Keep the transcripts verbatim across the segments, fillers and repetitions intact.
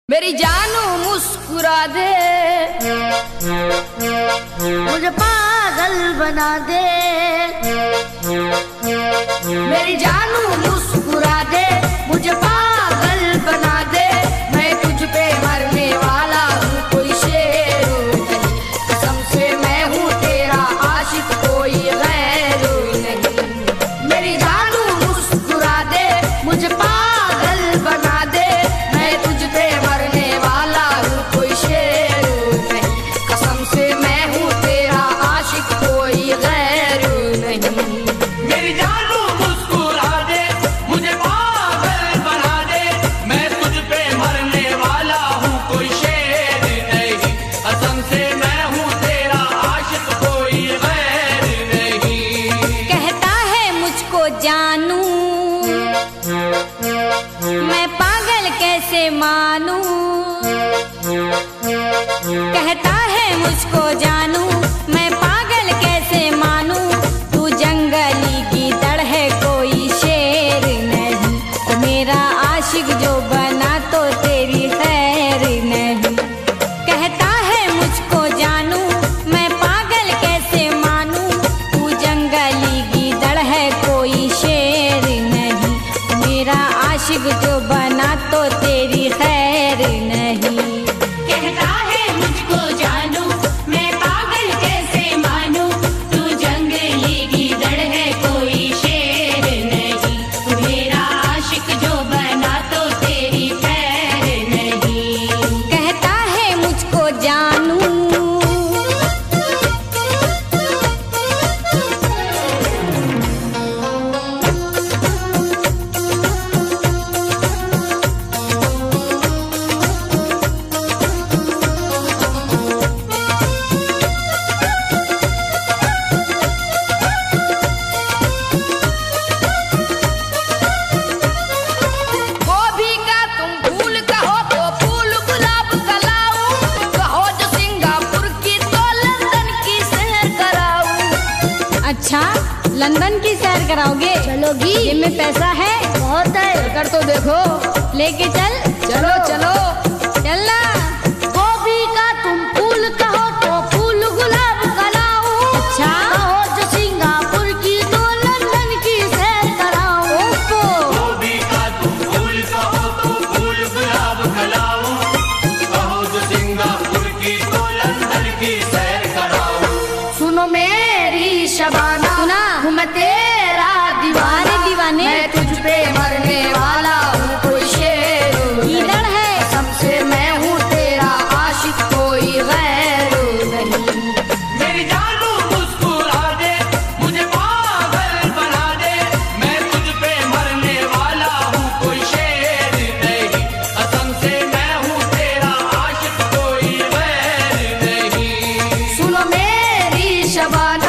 मेरी जानू मुस्कुरा दे, मुझे पागल बना दे। मेरी जानू मुस्कुरा दे, मुझे पागल बना दे। मैं तुझ पे मरने वाला हूँ, कोई शेर नहीं। कसम से मैं हूँ तेरा आशिक, कोई गैर नहीं। मेरी जानू मुस्कुरा दे, मुझे पागल बना दे। मैं तुझ पे मरने वाला हूँ, कोई शेर नहीं। कसम से मैं हूँ तेरा आशिक, कोई गैर नहीं। मेरी जानू मुस्कुरा दे, मुझे पागल बना दे। मैं तुझ पे मरने वाला हूँ, कोई शेर नहीं। कसम से मैं हूँ तेरा आशिक, कोई गैर नहीं। कहता है मुझको जानू, मैं पागल कैसे मानूं। कहता है मुझको जानू, मैं पागल कैसे मानूं। तू जंगली गीदड़ है, कोई शेर नहीं। तो मेरा आशिक जो बना तो तेरी खैर नहीं। कहता है मुझको जानू, मैं पागल कैसे मानूं। तू जंगली गीदड़ है, कोई शेर नहीं। मेरा आशिक जो बना तो तेरी खैर नहीं। कहता है मुझको जानू, मैं पागल कैसे मानूं। तू जंगली गीदड़ है, कोई शेर नहीं। मेरा आशिक जो बना तो तेरी खैर नहीं। कहता है मुझको जानू, गोभी का तुम फूल कहो तो फूल गुलाब का लाऊं। कहो जो सिंगापुर की तो लंदन की सैर कराऊं। अच्छा लंदन की सैर कराओगे? चलोगी? जेब में पैसा है? बहुत है। कर तो देखो, लेके चल। चलो चलो। चलना। गोभी का तुम फूल कहो तो फूल गुलाब का लाऊं। अच्छा। कहो जो सिंगापुर की तो लंदन की सैर कराऊं। ओप्पो। गोभी का तुम फूल कहो तो फूल गुलाब खिलाऊं। कहो जो सिंगापुर की तो लंदन की सैर कराऊं। सुनो मेरी शबाना, सुना? हूँ मैं तेरा दीवाना। अरे दीवाने। मैं तुझ पे मरने वाला हूँ, कोई शेर नहीं। गीदड़ है। कसम से मैं हूँ तेरा आशिक, कोई गैर नहीं। मेरी जानू मुस्कुरा दे, मुझे पागल बना दे। मैं तुझ पे मरने वाला हूँ, कोई शेर नहीं। कसम से मैं हूँ तेरा आशिक, कोई गैर नहीं। सुनो मेरी शबाना,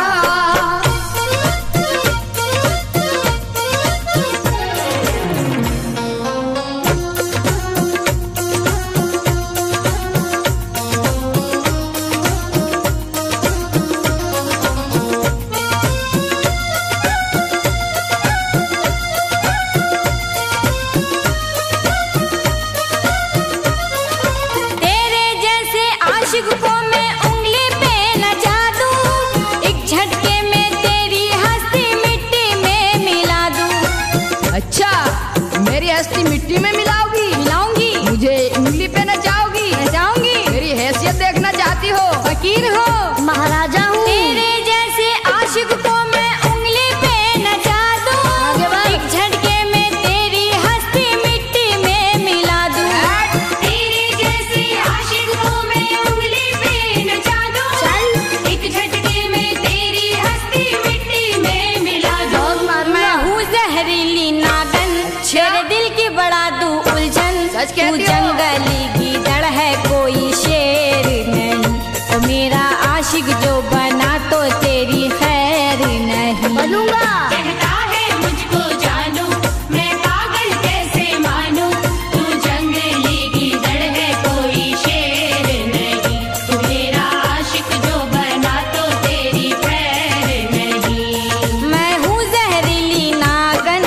तेरे जैसे आशिक को मैं उंगली पे नचा दूं। एक झटके में तेरी हस्ती मिट्टी में मिला दूं। अच्छा मेरी हस्ती मिट्टी में मिलाओगी? मिलाऊंगी। मुझे उंगली पे नचाओगी? नचाऊंगी। मेरी हैसियत देखना चाहती हो? फकीर हो, महाराजा हूँ। तेरे जैसे आशिक को मैं उंगली पे नचा दूं। आगे बढ़। एक झटके में तेरी हस्ती मिट्टी में मिला दूं। तेरे जैसे आशिक को मैं उंगली पे नचा दूं। चल। एक झटके में तेरी हस्ती मिट्टी में मिला दूं। बहुत मारूंगा। मैं हूँ जहरीली नागन, तेरे दिल की बड़ा दूं उलझन। सच तू कहती हो? जंगली गीदड़ है, कोई शेर नहीं। तो मेरा आशिक जो बना तो तेरी खैर नहीं। बनूंगा। कहता है मुझको जानू, मैं पागल कैसे मानूं। तू जंगली गीदड़ है, कोई शेर नहीं। तू मेरा आशिक जो बना तो तेरी खैर नहीं। मैं हूँ जहरीली नागन,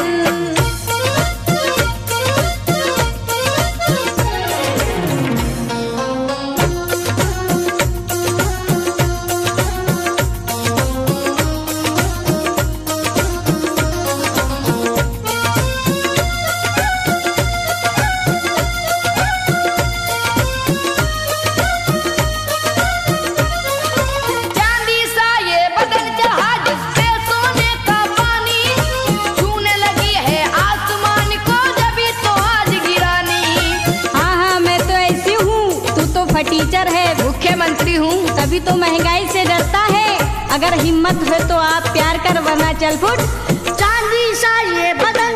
हूँ। तभी तो महंगाई से डरता है। अगर हिम्मत हो तो आप प्यार कर, वरना चल फुट। चांदी सा ये बदन